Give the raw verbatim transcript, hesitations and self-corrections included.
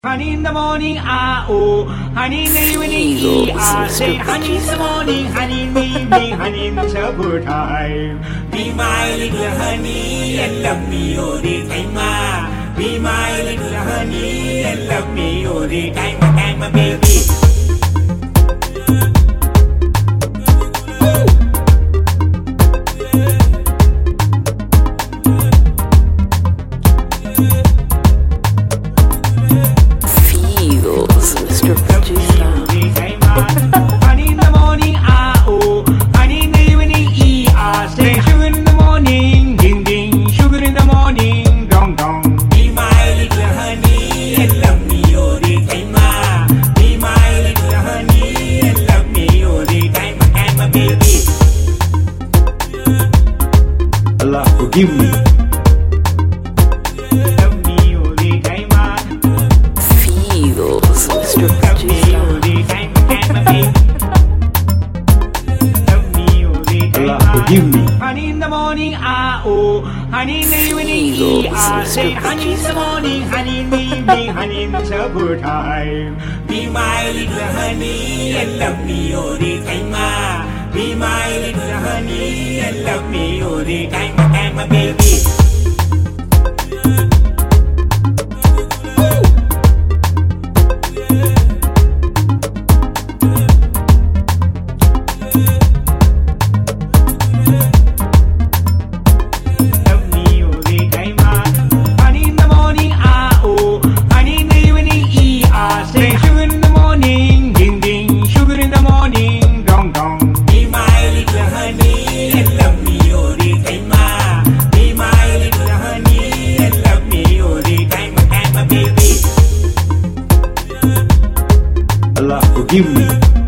Honey in the morning, ah oh, honey in the evening, ee ah. Say honey in the morning, honey in the evening, honey in the supper time. Be my little honey and love me all the time, ah. Be my little honey and love me all the time, time, my baby. Mister Producer. Honey in the morning, ah oh, honey in the evening, ee ah. Say sugar in the morning, ding ding, sugar in the morning, dong dong. Be my little honey and love me all the time, ah. Be my little honey and love me all the time, time, my baby. Allah forgive me. Love me all the time, ah. Feels, Mister Producer. Allah forgive me. Honey in the morning, ah oh, honey in the evening, ee ah. Say honey in the morning, honey in the evening, honey in the supper time. Be my little honey and love me all the time, ah. Be my little honey and love me all the time, time, my baby. Allah forgive me.